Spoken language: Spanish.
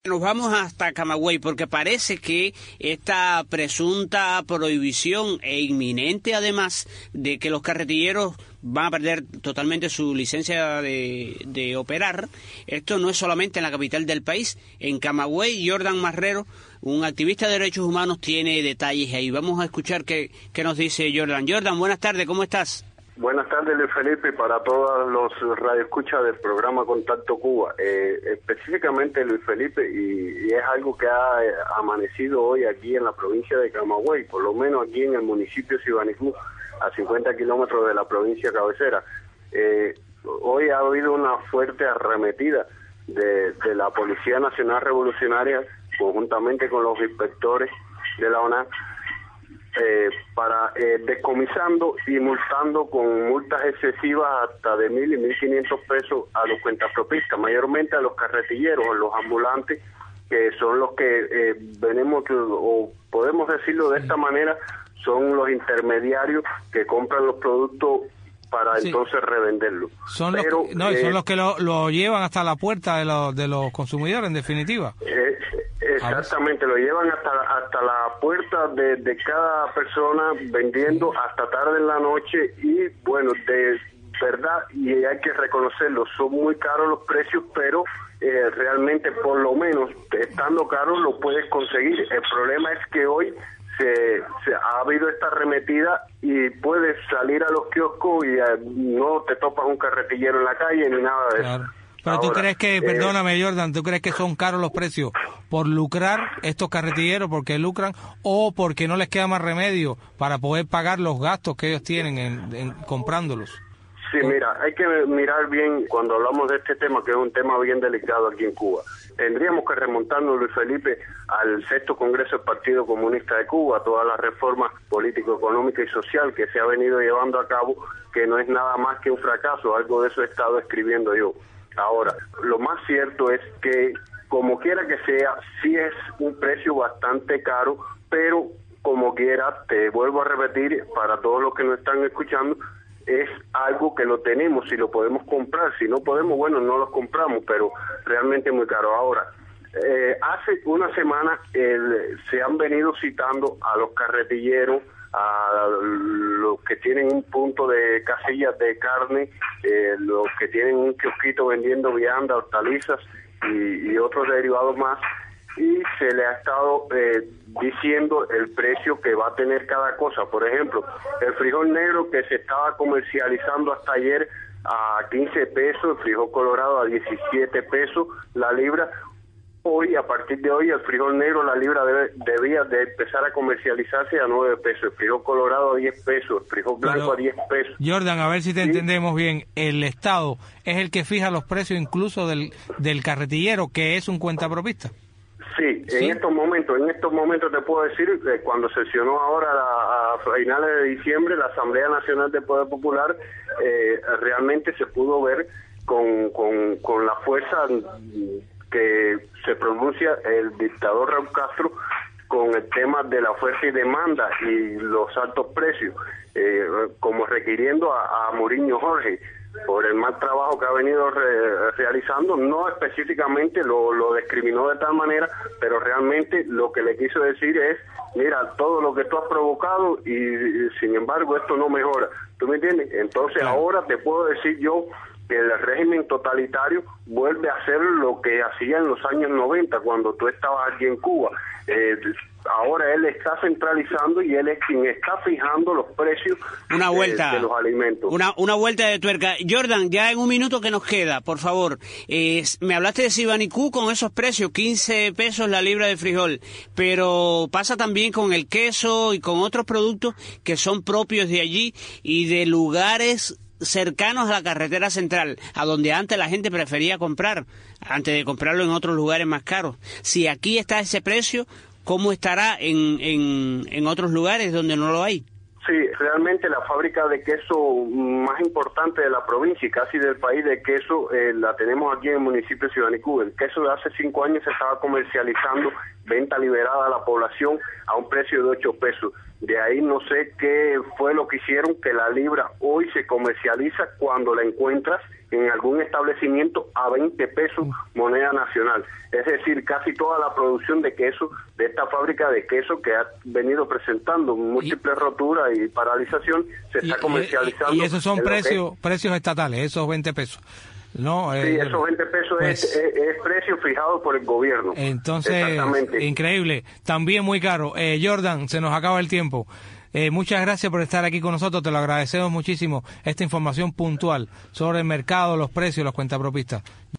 Nos vamos hasta Camagüey porque parece que esta presunta prohibición e inminente además de que los carretilleros van a perder totalmente su licencia de operar, esto no es solamente en la capital del país. En Camagüey, Jordan Marrero, un activista de derechos humanos, tiene detalles ahí. Vamos a escuchar qué nos dice Jordan. Jordan, buenas tardes, ¿cómo estás? Buenas tardes, Luis Felipe, y para todos los radioescuchas del programa Contacto Cuba. Específicamente, Luis Felipe, y es algo que ha amanecido hoy aquí en la provincia de Camagüey, por lo menos aquí en el municipio de Sibanicú, a 50 kilómetros de la provincia cabecera. Hoy ha habido una fuerte arremetida de la Policía Nacional Revolucionaria, conjuntamente con los inspectores de la ONAC, para descomisando y multando con multas excesivas hasta de 1.000 y 1.500 pesos a los cuentapropistas, mayormente a los carretilleros, a los ambulantes, que son los que venimos, o podemos decirlo de esta manera, son los intermediarios que compran los productos para entonces revenderlos. Son los que lo llevan hasta la puerta de los consumidores, en definitiva. Exactamente, lo llevan hasta la puerta de cada persona, vendiendo hasta tarde en la noche, y bueno, de verdad, y hay que reconocerlo, son muy caros los precios, pero realmente por lo menos estando caros lo puedes conseguir. El problema es que hoy se ha habido esta arremetida y puedes salir a los kioscos y no te topas un carretillero en la calle ni nada de eso. Pero tú crees que, perdóname Jordan, ¿tú crees que son caros los precios por lucrar estos carretilleros, porque lucran, o porque no les queda más remedio para poder pagar los gastos que ellos tienen en comprándolos? Sí, mira, hay que mirar bien cuando hablamos de este tema, que es un tema bien delicado aquí en Cuba. Tendríamos que remontarnos, Luis Felipe, al 6º Congreso del Partido Comunista de Cuba, todas las reformas político, económica y social que se ha venido llevando a cabo, que no es nada más que un fracaso. Algo de eso he estado escribiendo yo. Ahora, lo más cierto es que, como quiera que sea, sí es un precio bastante caro, pero como quiera, te vuelvo a repetir, para todos los que nos están escuchando, es algo que lo tenemos y lo podemos comprar. Si no podemos, bueno, no los compramos, pero realmente es muy caro. Ahora, hace una semana se han venido citando a los carretilleros, a los que tienen un punto de casillas de carne, los que tienen un kiosquito vendiendo vianda, hortalizas y otros derivados más, y se le ha estado diciendo el precio que va a tener cada cosa. Por ejemplo, el frijol negro, que se estaba comercializando hasta ayer a 15 pesos, el frijol colorado a 17 pesos la libra. Hoy, a partir de hoy, el frijol negro, la libra debía de empezar a comercializarse a 9 pesos, el frijol colorado a 10 pesos, el frijol blanco a 10 pesos. Jordan, a ver si te entendemos bien, el Estado es el que fija los precios incluso del carretillero, que es un cuentapropista. Sí, ¿sí? En estos momentos te puedo decir que cuando sesionó ahora a finales de diciembre la Asamblea Nacional del Poder Popular, realmente se pudo ver con la fuerza que se pronuncia el dictador Raúl Castro con el tema de la oferta y demanda y los altos precios, como requiriendo a Muriño Jorge por el mal trabajo que ha venido realizando. No específicamente lo discriminó de tal manera, pero realmente lo que le quiso decir es: mira, todo lo que tú has provocado y sin embargo esto no mejora. ¿Tú me entiendes? Entonces ahora te puedo decir yo que el régimen totalitario vuelve a hacer lo que hacía en los años 90, cuando tú estabas aquí en Cuba. Ahora él está centralizando y él es quien está fijando los precios de los alimentos. Una vuelta de tuerca. Jordan, ya en un minuto que nos queda, por favor. Me hablaste de Sibanicú con esos precios, 15 pesos la libra de frijol, pero pasa también con el queso y con otros productos que son propios de allí y de lugares cercanos a la carretera central, a donde antes la gente prefería comprar, antes de comprarlo en otros lugares más caros. Si aquí está ese precio, ¿cómo estará en otros lugares donde no lo hay? Sí, realmente la fábrica de queso más importante de la provincia y casi del país de queso la tenemos aquí en el municipio de Sibanicú. El queso de hace 5 años se estaba comercializando venta liberada a la población a un precio de 8 pesos. De ahí no sé qué fue lo que hicieron, que la libra hoy se comercializa cuando la encuentras en algún establecimiento a 20 pesos moneda nacional. Es decir, casi toda la producción de queso, de esta fábrica de queso que ha venido presentando múltiples roturas y paralización, se está comercializando. Y esos son precios estatales, esos 20 pesos. No, sí, esos 20 pesos pues, es precio fijado por el gobierno. Entonces, increíble. También muy caro. Jordan, se nos acaba el tiempo. Muchas gracias por estar aquí con nosotros. Te lo agradecemos muchísimo, esta información puntual sobre el mercado, los precios, los cuentapropistas.